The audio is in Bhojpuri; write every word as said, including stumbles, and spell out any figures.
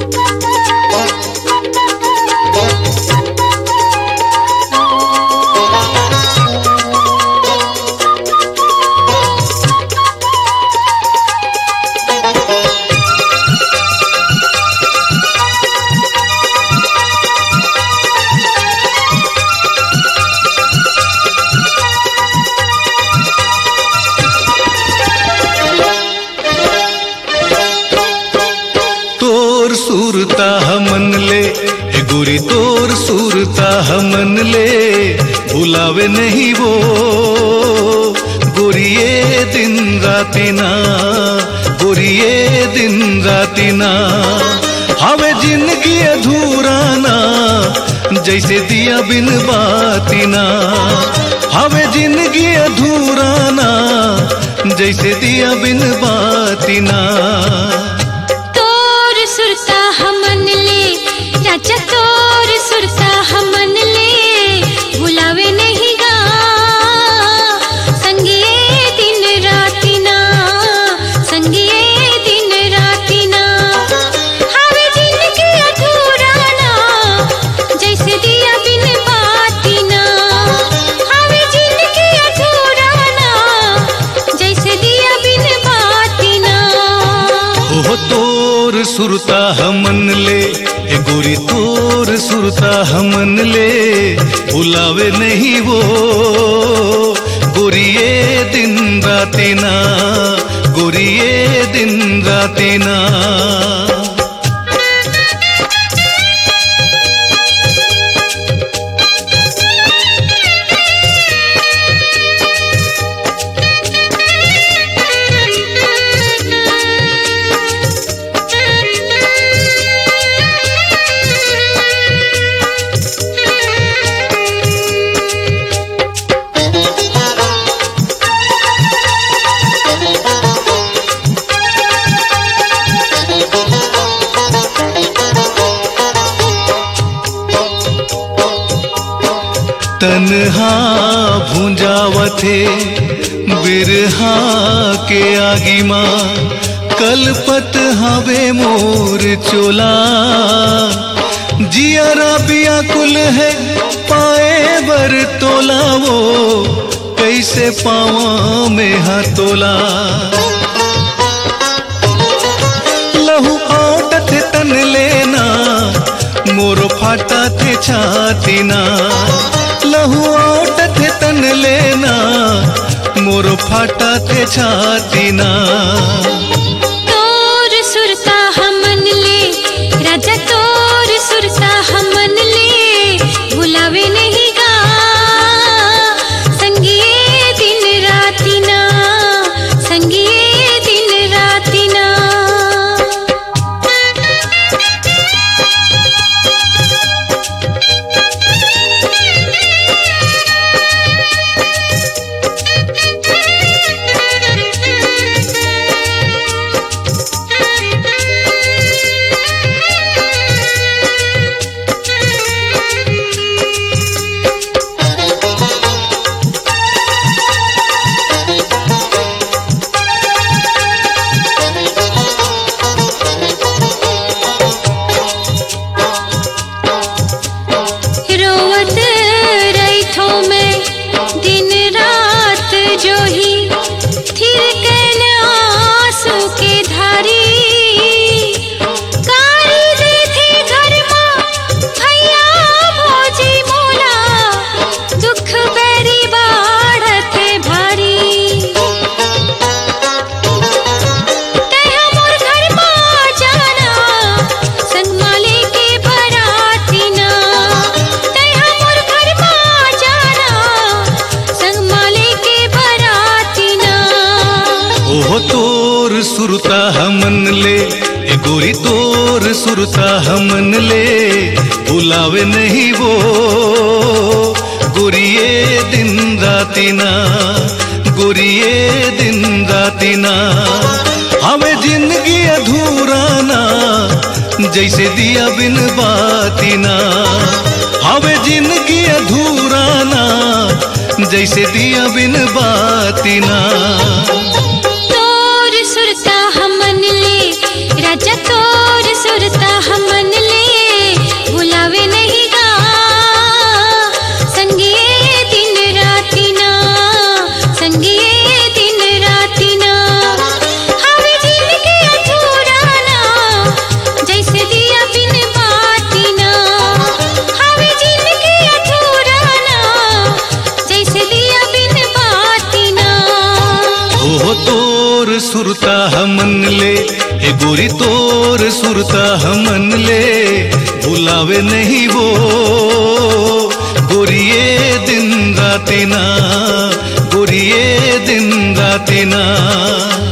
सुरता हमन ले ए गोरी तोर सुरता हमन ले भुलावे नहीं वो गोरिये दिन राती ना गोरिये दिन राती ना हवे जिंदगी अधूरा ना जैसे दिया बिन बाती ना हवे जिंदगी अधूरा ना जैसे दिया बिन बाती ना सुरता हमन ले राजा तोर सुरता हमन ले भुलावे नहीं गा संगिए दिन राती ना संगिए दिन राती ना हवे जिंदगी अधूरा ना जैसे दिया बिन बाती ना हवे जिंदगी अधूरा ना जैसे दिया बिन बाती ना ओह तोर सुरता हमन ले ए गोरी तोर सुरता हमन ले भुलावे नहीं वो गोरिये दिन राती ना गोरिये दिन राती ना तन्हा भूंजावथे बिरहा के आगी माँ कलपत हवे मोर चोला जियरा व्याकुल है पाए बर तोला वो कैसे पावा में हाथोला लहू आटत तन लेना मोरो फाटा थे छाती ना लहू आटत तन लेना मोरो फाटा थे छाती ना तोर सुरता हमन ले राजा तोर सुरता हमन ले भुलावे नहीं गा संगिए दिन राती ना संगिए दिन राती ना सुरता हमन ले ए गोरी तोर सुरता हमन ले भुलावे नहीं वो गोरिये दिन राती ना गोरिये दिन राती ना हमें जिंदगी अधूरा ना जैसे दिया बिन बाती ना हमें जिंदगी अधूरा ना जैसे दिया बिन बाती ना सुरता हमन ले राजा तोर सुरता हम ले ए गोरी तोर सुरता हमन ले भुलावे नहीं वो गोरिये दिन राती ना गोरिये दिन राती ना।